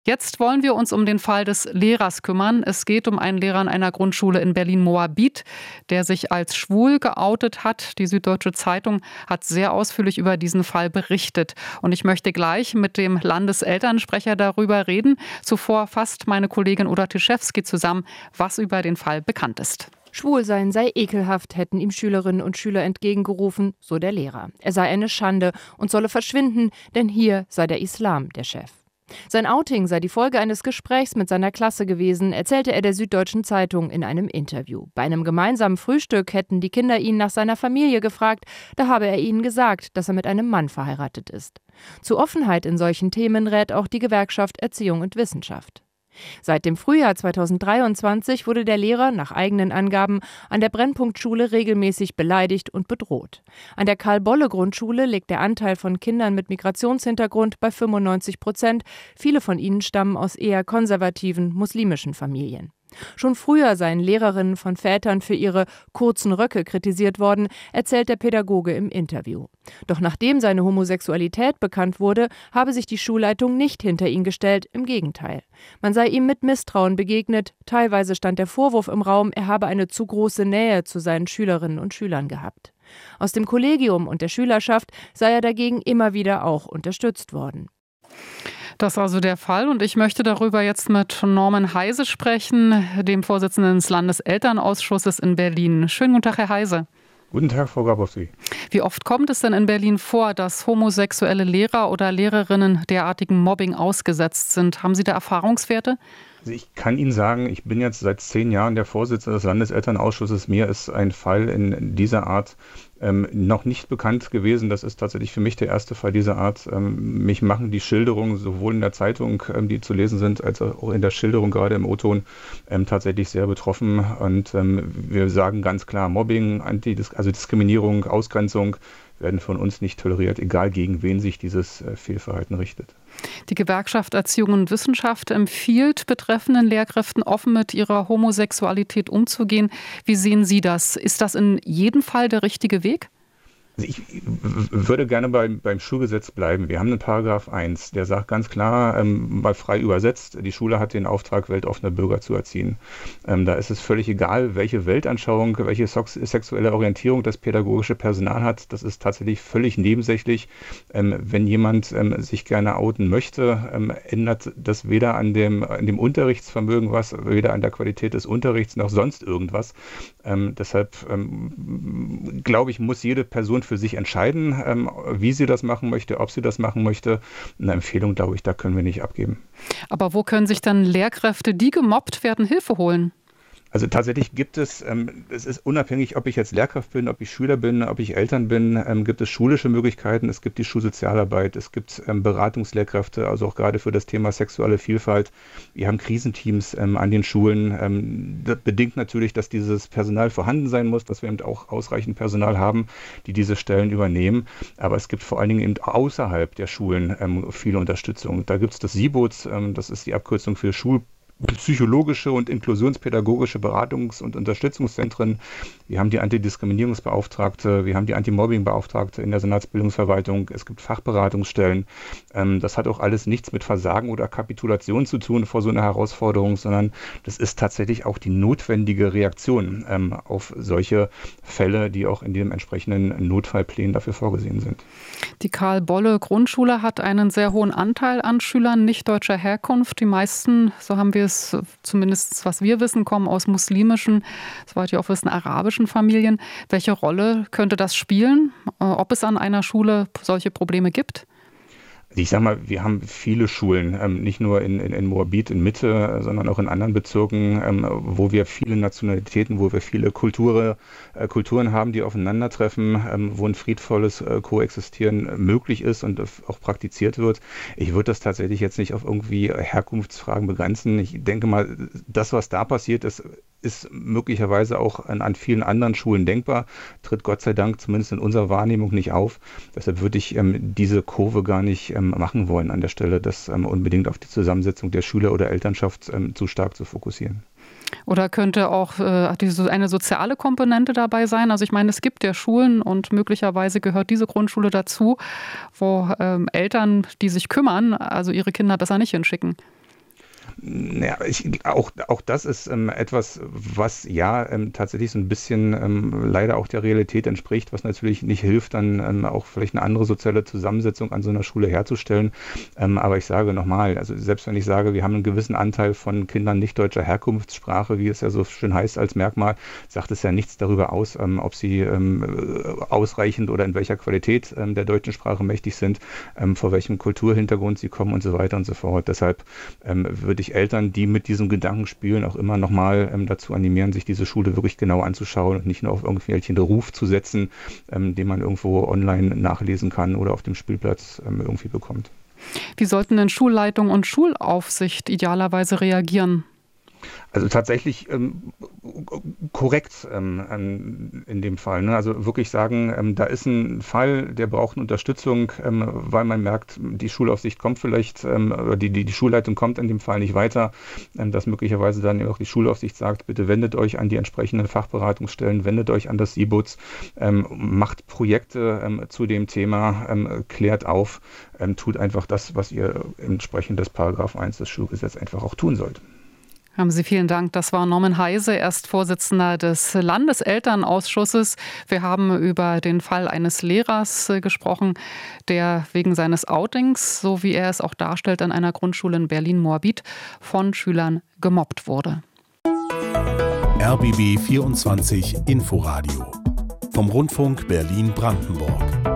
Jetzt wollen wir uns um den Fall des Lehrers kümmern. Es geht um einen Lehrer an einer Grundschule in Berlin-Moabit, der sich als schwul geoutet hat. Die Süddeutsche Zeitung hat sehr ausführlich über diesen Fall berichtet. Und ich möchte gleich mit dem Landeselternsprecher darüber reden. Zuvor fasst meine Kollegin Uda Tischewski zusammen, was über den Fall bekannt ist. Schwulsein sei ekelhaft, hätten ihm Schülerinnen und Schüler entgegengerufen, so der Lehrer. Er sei eine Schande und solle verschwinden, denn hier sei der Islam der Chef. Sein Outing sei die Folge eines Gesprächs mit seiner Klasse gewesen, erzählte er der Süddeutschen Zeitung in einem Interview. Bei einem gemeinsamen Frühstück hätten die Kinder ihn nach seiner Familie gefragt, da habe er ihnen gesagt, dass er mit einem Mann verheiratet ist. Zu Offenheit in solchen Themen rät auch die Gewerkschaft Erziehung und Wissenschaft. Seit dem Frühjahr 2023 wurde der Lehrer nach eigenen Angaben an der Brennpunktschule regelmäßig beleidigt und bedroht. An der Karl-Bolle-Grundschule liegt der Anteil von Kindern mit Migrationshintergrund bei 95%. Viele von ihnen stammen aus eher konservativen muslimischen Familien. Schon früher seien Lehrerinnen von Vätern für ihre kurzen Röcke kritisiert worden, erzählt der Pädagoge im Interview. Doch nachdem seine Homosexualität bekannt wurde, habe sich die Schulleitung nicht hinter ihn gestellt, im Gegenteil. Man sei ihm mit Misstrauen begegnet, teilweise stand der Vorwurf im Raum, er habe eine zu große Nähe zu seinen Schülerinnen und Schülern gehabt. Aus dem Kollegium und der Schülerschaft sei er dagegen immer wieder auch unterstützt worden. Das ist also der Fall und ich möchte darüber jetzt mit Norman Heise sprechen, dem Vorsitzenden des Landeselternausschusses in Berlin. Schönen guten Tag, Herr Heise. Guten Tag, Frau Grabowski. Wie oft kommt es denn in Berlin vor, dass homosexuelle Lehrer oder Lehrerinnen derartigem Mobbing ausgesetzt sind? Haben Sie da Erfahrungswerte? Also ich kann Ihnen sagen, ich bin jetzt seit 10 Jahren der Vorsitzende des Landeselternausschusses. Mir ist ein Fall in dieser Art noch nicht bekannt gewesen. Das ist tatsächlich für mich der erste Fall dieser Art. Mich machen die Schilderungen sowohl in der Zeitung, die zu lesen sind, als auch in der Schilderung, gerade im O-Ton, tatsächlich sehr betroffen. Und wir sagen ganz klar, Mobbing, also Diskriminierung, Ausgrenzung werden von uns nicht toleriert, egal gegen wen sich dieses Fehlverhalten richtet. Die Gewerkschaft Erziehung und Wissenschaft empfiehlt betreffenden Lehrkräften, offen mit ihrer Homosexualität umzugehen. Wie sehen Sie das? Ist das in jedem Fall der richtige Weg? Also ich würde gerne beim Schulgesetz bleiben. Wir haben einen Paragraph 1, der sagt ganz klar, mal frei übersetzt, die Schule hat den Auftrag, weltoffene Bürger zu erziehen. Da ist es völlig egal, welche Weltanschauung, welche sexuelle Orientierung das pädagogische Personal hat. Das ist tatsächlich völlig nebensächlich. Wenn jemand sich gerne outen möchte, ändert das weder an dem Unterrichtsvermögen was, weder an der Qualität des Unterrichts noch sonst irgendwas. Deshalb glaube ich, muss jede Person für sich entscheiden, wie sie das machen möchte, ob sie das machen möchte. Eine Empfehlung, glaube ich, da können wir nicht abgeben. Aber wo können sich dann Lehrkräfte, die gemobbt werden, Hilfe holen? Also tatsächlich gibt es ist unabhängig, ob ich jetzt Lehrkraft bin, ob ich Schüler bin, ob ich Eltern bin, gibt es schulische Möglichkeiten, es gibt die Schulsozialarbeit, es gibt Beratungslehrkräfte, also auch gerade für das Thema sexuelle Vielfalt. Wir haben Krisenteams an den Schulen. Das bedingt natürlich, dass dieses Personal vorhanden sein muss, dass wir eben auch ausreichend Personal haben, die diese Stellen übernehmen. Aber es gibt vor allen Dingen eben außerhalb der Schulen viele Unterstützung. Da gibt es das SIBOZ, das ist die Abkürzung für psychologische und inklusionspädagogische Beratungs- und Unterstützungszentren. Wir haben die Antidiskriminierungsbeauftragte, wir haben die Anti-Mobbing-Beauftragte in der Senatsbildungsverwaltung. Es gibt Fachberatungsstellen. Das hat auch alles nichts mit Versagen oder Kapitulation zu tun vor so einer Herausforderung, sondern das ist tatsächlich auch die notwendige Reaktion auf solche Fälle, die auch in den entsprechenden Notfallplänen dafür vorgesehen sind. Die Karl-Bolle-Grundschule hat einen sehr hohen Anteil an Schülern nicht deutscher Herkunft. Die meisten, so haben wir es zumindest, was wir wissen, kommen aus muslimischen, soweit wir auch wissen, arabischen Familien. Welche Rolle könnte das spielen, ob es an einer Schule solche Probleme gibt? Ich sag mal, wir haben viele Schulen, nicht nur in Moabit in Mitte, sondern auch in anderen Bezirken, wo wir viele Nationalitäten, wo wir viele Kulturen haben, die aufeinandertreffen, wo ein friedvolles Koexistieren möglich ist und auch praktiziert wird. Ich würde das tatsächlich jetzt nicht auf irgendwie Herkunftsfragen begrenzen. Ich denke mal, das, was da passiert ist möglicherweise auch an vielen anderen Schulen denkbar, tritt Gott sei Dank zumindest in unserer Wahrnehmung nicht auf. Deshalb würde ich diese Kurve gar nicht machen wollen an der Stelle, das unbedingt auf die Zusammensetzung der Schüler oder Elternschaft zu stark zu fokussieren. Oder könnte auch eine soziale Komponente dabei sein? Also ich meine, es gibt ja Schulen und möglicherweise gehört diese Grundschule dazu, wo Eltern, die sich kümmern, also ihre Kinder besser nicht hinschicken. Ja, auch das ist etwas, was tatsächlich so ein bisschen leider auch der Realität entspricht, was natürlich nicht hilft, dann auch vielleicht eine andere soziale Zusammensetzung an so einer Schule herzustellen. Aber ich sage nochmal, also selbst wenn ich sage, wir haben einen gewissen Anteil von Kindern nicht deutscher Herkunftssprache, wie es ja so schön heißt als Merkmal, sagt es ja nichts darüber aus, ob sie ausreichend oder in welcher Qualität der deutschen Sprache mächtig sind, vor welchem Kulturhintergrund sie kommen und so weiter und so fort. Deshalb würde ich Eltern, die mit diesem Gedanken spielen, auch immer nochmal dazu animieren, sich diese Schule wirklich genau anzuschauen und nicht nur auf irgendwelchen Ruf zu setzen, den man irgendwo online nachlesen kann oder auf dem Spielplatz irgendwie bekommt. Wie sollten denn Schulleitung und Schulaufsicht idealerweise reagieren? Also tatsächlich korrekt in dem Fall. Ne? Also wirklich sagen, da ist ein Fall, der braucht eine Unterstützung, weil man merkt, die Schulaufsicht kommt vielleicht, oder die Schulleitung kommt in dem Fall nicht weiter, dass möglicherweise dann auch die Schulaufsicht sagt, bitte wendet euch an die entsprechenden Fachberatungsstellen, wendet euch an das SIBUZ, macht Projekte zu dem Thema, klärt auf, tut einfach das, was ihr entsprechend des Paragraph 1 des Schulgesetzes einfach auch tun sollt. Haben Sie vielen Dank. Das war Norman Heise, er ist Vorsitzender des Landeselternausschusses. Wir haben über den Fall eines Lehrers gesprochen, der wegen seines Outings, so wie er es auch darstellt, an einer Grundschule in Berlin-Moabit von Schülern gemobbt wurde. RBB 24 Inforadio vom Rundfunk Berlin-Brandenburg.